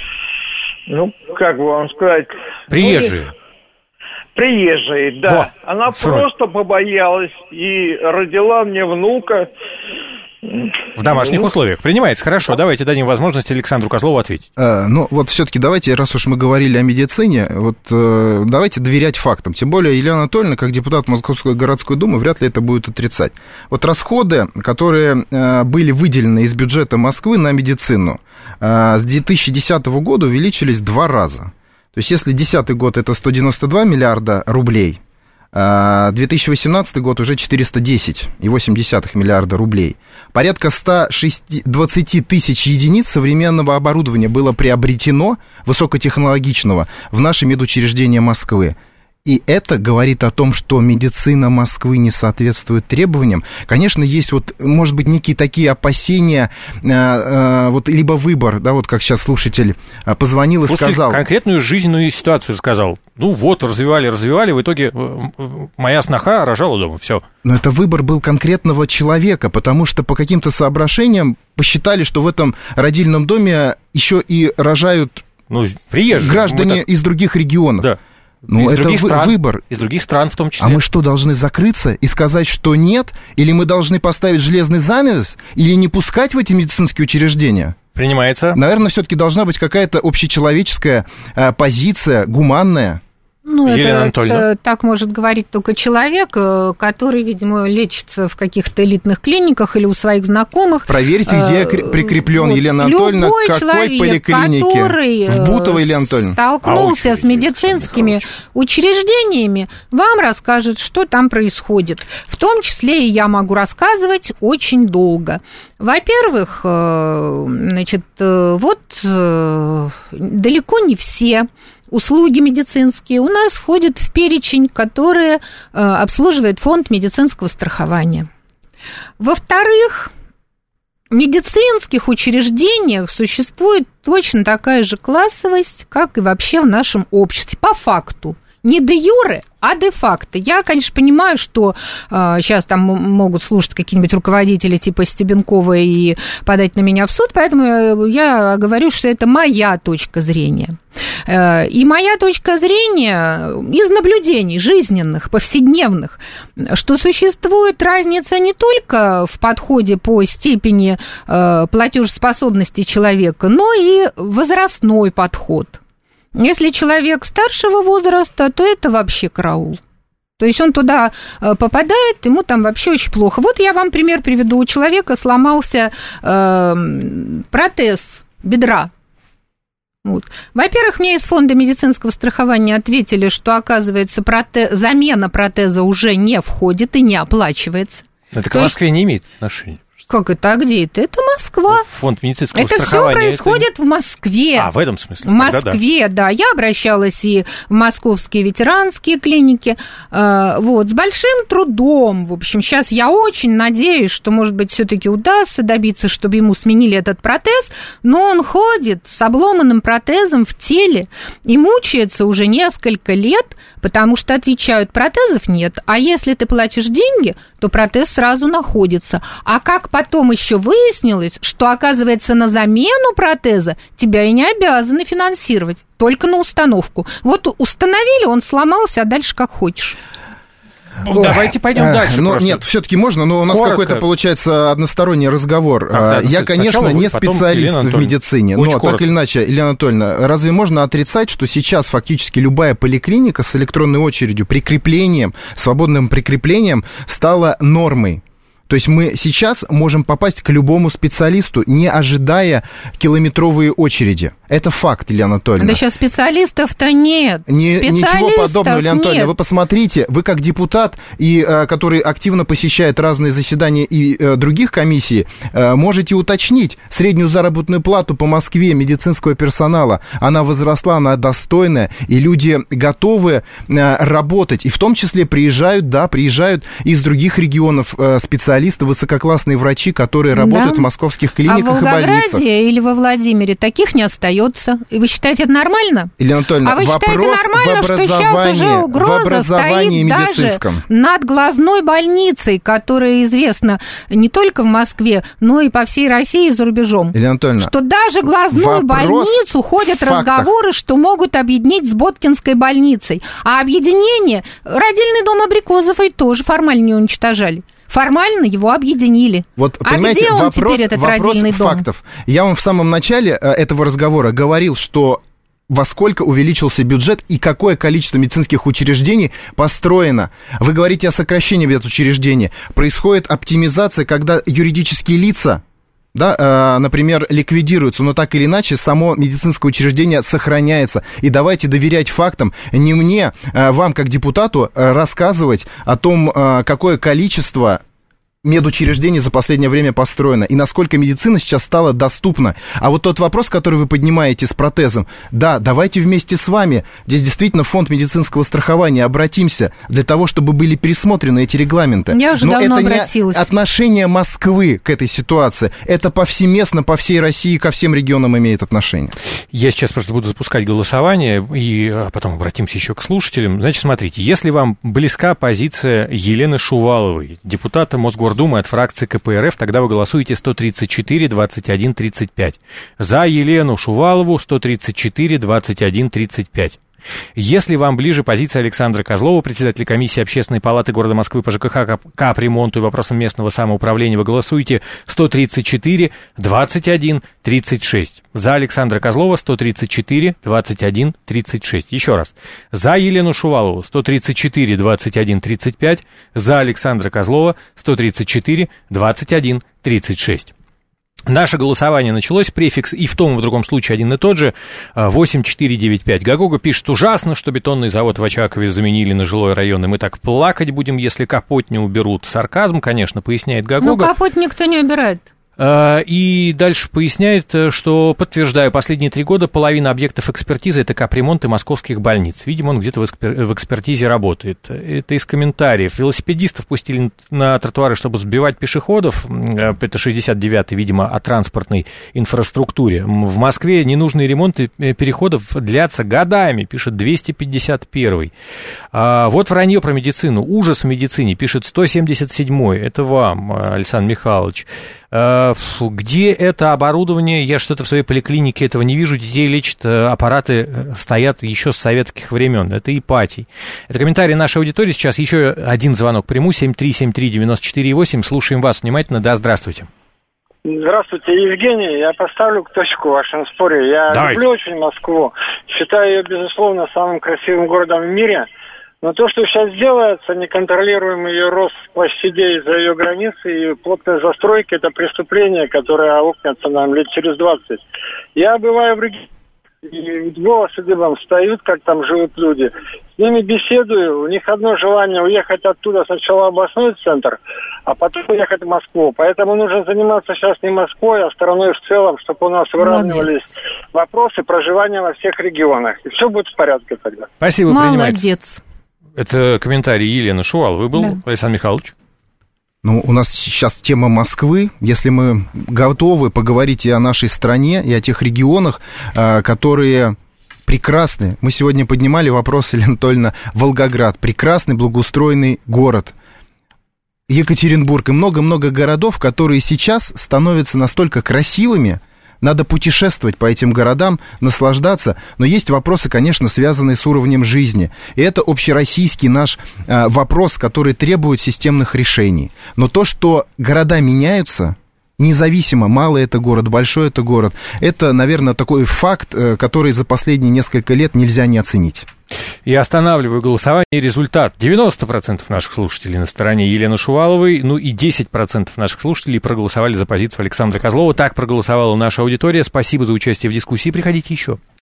как бы вам сказать... Приезжие. Приезжие, да. Она просто побоялась и родила мне внука. В домашних условиях. Принимается. Хорошо, давайте дадим возможность Александру Козлову ответить. Вот все-таки давайте, раз уж мы говорили о медицине, давайте доверять фактам. Тем более Елена Анатольевна, как депутат Московской городской думы, вряд ли это будет отрицать. Вот расходы, которые были выделены из бюджета Москвы на медицину, с 2010 года увеличились 2 раза. То есть если 2010 год это 192 миллиарда рублей, 2018 год уже 410,8 миллиарда рублей. Порядка 120 тысяч единиц современного оборудования было приобретено, высокотехнологичного, в наши медучреждения Москвы. И это говорит о том, что медицина Москвы не соответствует требованиям. Конечно, есть может быть, некие такие опасения, либо выбор, как сейчас слушатель позвонил и сказал. Конкретную жизненную ситуацию сказал. Развивали, в итоге моя сноха рожала дома, все. Но это выбор был конкретного человека, потому что по каким-то соображениям посчитали, что в этом родильном доме еще и рожают приезжие граждане из других регионов. Да. Это выбор. Из других стран в том числе. А мы что, должны закрыться и сказать, что нет? Или мы должны поставить железный занавес? Или не пускать в эти медицинские учреждения? Принимается. Наверное, все-таки должна быть какая-то общечеловеческая позиция, гуманная. Это так может говорить только человек, который, видимо, лечится в каких-то элитных клиниках или у своих знакомых. Проверьте, где прикреплен Елена Анатольевна, любой к какой человек, поликлинике. Который в Бутово, Елена Анатольевна. Столкнулся с медицинскими учреждениями, вам расскажет, что там происходит. В том числе и я могу рассказывать очень долго. Во-первых, далеко не все услуги медицинские у нас входят в перечень, который обслуживает фонд медицинского страхования. Во-вторых, в медицинских учреждениях существует точно такая же классовость, как и вообще в нашем обществе, по факту. Не де юре, а де факто. Я, конечно, понимаю, что сейчас там могут слушать какие-нибудь руководители типа Стебенкова и подать на меня в суд, поэтому я говорю, что это моя точка зрения. И моя точка зрения из наблюдений жизненных, повседневных, что существует разница не только в подходе по степени платежеспособности человека, но и возрастной подход. Если человек старшего возраста, то это вообще караул. То есть он туда попадает, ему там вообще очень плохо. Вот я вам пример приведу. У человека сломался протез бедра. Вот. Во-первых, мне из фонда медицинского страхования ответили, что, оказывается, замена протеза уже не входит и не оплачивается. Это к Москве не имеет отношения. Как это? А где это? Это Москва. Фонд медицинского страхования. Это все происходит в Москве. А, в этом смысле? В Москве, да. Я обращалась и в московские ветеранские клиники. Вот, с большим трудом. В общем, сейчас я очень надеюсь, что, может быть, все-таки удастся добиться, чтобы ему сменили этот протез. Но он ходит с обломанным протезом в теле и мучается уже несколько лет, потому что отвечают, протезов нет. А если ты платишь деньги, то протез сразу находится. А как потом еще выяснилось, что, оказывается, на замену протеза тебя и не обязаны финансировать, только на установку. Вот установили, он сломался, а дальше как хочешь. Давайте пойдем дальше. Но нет, все-таки можно, но у нас какой-то получается односторонний разговор. Я, конечно, не специалист в медицине, но так или иначе, Елена Анатольевна, разве можно отрицать, что сейчас фактически любая поликлиника с электронной очередью, прикреплением, свободным прикреплением стала нормой? То есть мы сейчас можем попасть к любому специалисту, не ожидая километровые очереди. Это факт, Елена Анатольевна. Да сейчас специалистов-то нет. Ничего подобного, Елена Анатольевна. Вы посмотрите, вы как депутат, который активно посещает разные заседания и других комиссий, можете уточнить среднюю заработную плату по Москве медицинского персонала. Она возросла, она достойная, и люди готовы работать. И в том числе приезжают из других регионов специалисты, высококлассные врачи, которые работают в московских клиниках и больницах. А в Волгограде или во Владимире таких не остается. И вы считаете, это нормально? Елена Анатольевна, вы считаете нормально, что сейчас уже угроза стоит даже над глазной больницей, которая известна не только в Москве, но и по всей России и за рубежом? Елена Анатольевна, что даже глазную больницу ходят разговоры, что могут объединить с Боткинской больницей. А объединение родильный дом Абрикосовой тоже формально не уничтожали. Формально его объединили. Вот, а где он теперь, этот родильный дом? Фактов. Я вам в самом начале этого разговора говорил, что во сколько увеличился бюджет и какое количество медицинских учреждений построено. Вы говорите о сокращении медучреждений. Происходит оптимизация, когда юридические лица, да, например, ликвидируются, но так или иначе само медицинское учреждение сохраняется. И давайте доверять фактам. Не мне, вам как депутату рассказывать о том, какое количество медучреждений за последнее время построено, и насколько медицина сейчас стала доступна. А вот тот вопрос, который вы поднимаете с протезом, да, давайте вместе с вами, здесь действительно фонд медицинского страхования, обратимся для того, чтобы были пересмотрены эти регламенты. Я уже давно обратилась. Не отношение Москвы к этой ситуации, это повсеместно по всей России, ко всем регионам имеет отношение. Я сейчас просто буду запускать голосование, и потом обратимся еще к слушателям. Значит, смотрите, если вам близка позиция Елены Шуваловой, депутата Мосгордумы от фракции КПРФ, тогда вы голосуете 134-21-35. За Елену Шувалову 134-21-35. Если вам ближе позиция Александра Козлова, председателя комиссии Общественной палаты города Москвы по ЖКХ, капремонту и вопросам местного самоуправления, вы голосуете 134-21-36. За Александра Козлова 134-21-36. Еще раз. За Елену Шувалову 134-21-35. За Александра Козлова 134-21-36. Наше голосование началось, префикс и в том, и в другом случае один и тот же, 8495. Гагога пишет: ужасно, что бетонный завод в Очакове заменили на жилой район, и мы так плакать будем, если Капот не уберут. Сарказм, конечно, поясняет Гагога. Ну, Капот никто не убирает. И дальше поясняет, что, подтверждаю, последние 3 года половина объектов экспертизы – это капремонты московских больниц. Видимо, он где-то в экспертизе работает. Это из комментариев. Велосипедистов пустили на тротуары, чтобы сбивать пешеходов. Это 69-й, видимо, о транспортной инфраструктуре. В Москве ненужные ремонты переходов длятся годами, пишет 251-й. Вот вранье про медицину. Ужас в медицине, пишет 177-й. Это вам, Александр Михайлович. Где это оборудование? Я что-то в своей поликлинике этого не вижу. Детей лечат, аппараты стоят еще с советских времен. Это Ипатий. Это комментарий нашей аудитории. Сейчас еще один звонок приму. 7373948. Слушаем вас внимательно. Да, здравствуйте. Здравствуйте, Евгений. Я поставлю точку в вашем споре. Я люблю очень Москву. Считаю ее, безусловно, самым красивым городом в мире. Но то, что сейчас делается, неконтролируемый ее рост площадей за ее границей и плотная застройка, это преступление, которое аукнется нам лет через 20. Я бываю в регионе, и волосы дыбом встают, как там живут люди. С ними беседую, у них одно желание уехать оттуда сначала в областной центр, а потом уехать в Москву. Поэтому нужно заниматься сейчас не Москвой, а страной в целом, чтобы у нас выравнивались вопросы проживания во всех регионах. И все будет в порядке тогда. Спасибо, Молодец. Это комментарий Елены Шуваловой был, да. Александр Михайлович. Ну, у нас сейчас тема Москвы. Если мы готовы поговорить и о нашей стране, и о тех регионах, которые прекрасны. Мы сегодня поднимали вопрос, Елена Анатольевна, Волгоград. Прекрасный, благоустроенный город. Екатеринбург и много-много городов, которые сейчас становятся настолько красивыми. Надо путешествовать по этим городам, наслаждаться. Но есть вопросы, конечно, связанные с уровнем жизни. И это общероссийский наш вопрос, который требует системных решений. Но то, что города меняются, независимо, малый это город, большой это город, это, наверное, такой факт, который за последние несколько лет нельзя не оценить. Я останавливаю голосование. Результат. 90% наших слушателей на стороне Елены Шуваловой, ну и 10% наших слушателей проголосовали за позицию Александра Козлова. Так проголосовала наша аудитория. Спасибо за участие в дискуссии. Приходите еще.